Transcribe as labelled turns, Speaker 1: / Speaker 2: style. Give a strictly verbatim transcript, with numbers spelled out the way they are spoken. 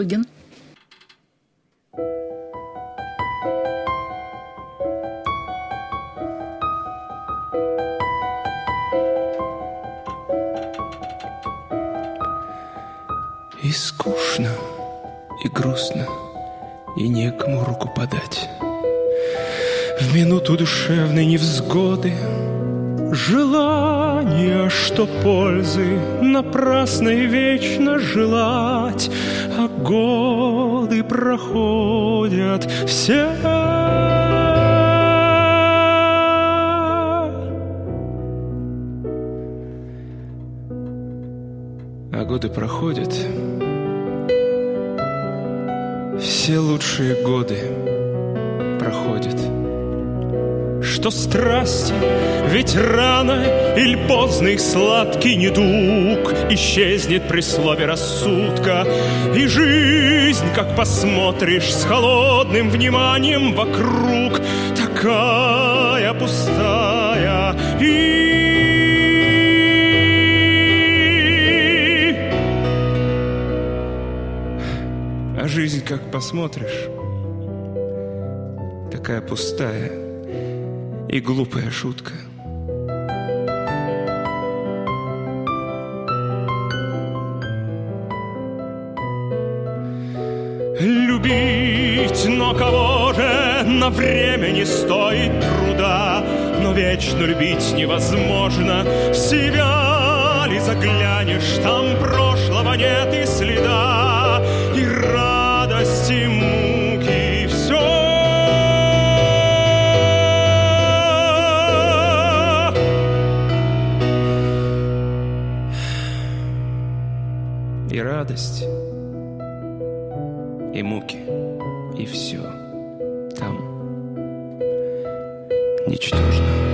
Speaker 1: Ген.
Speaker 2: И скучно, и грустно, и некому руку подать. В минуту душевной невзгоды желание, что пользы напрасно и вечно желать, а годы проходят все. А годы проходят, все лучшие годы проходят. Что страсти, ведь рано или поздно их сладкий недуг исчезнет при слове рассудка, и жизнь, как посмотришь с холодным вниманием вокруг, такая пустая и а жизнь, как посмотришь, такая пустая и глупая шутка. Любить, но кого же на время не стоит труда, но вечно любить невозможно. В себя ли заглянешь, там прошлого нет и следа, и радости, муки, все. И радость, и муки, и все там ничтожно.